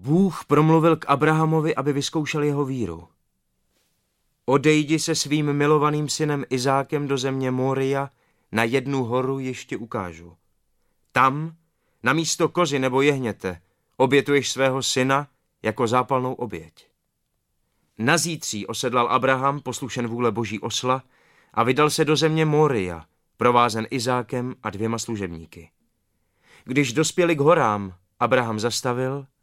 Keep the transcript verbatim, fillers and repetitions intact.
Bůh promluvil k Abrahamovi, aby vyzkoušel jeho víru. Odejdi se svým milovaným synem Izákem do země Moria, na jednu horu ještě ukážu. Tam, na místo kozy nebo jehněte, obětuješ svého syna jako zápalnou oběť. Na zítří osedlal Abraham, poslušen vůle Boží osla, a vydal se do země Moria, provázen Izákem a dvěma služebníky. Když dospěli k horám, Abraham zastavil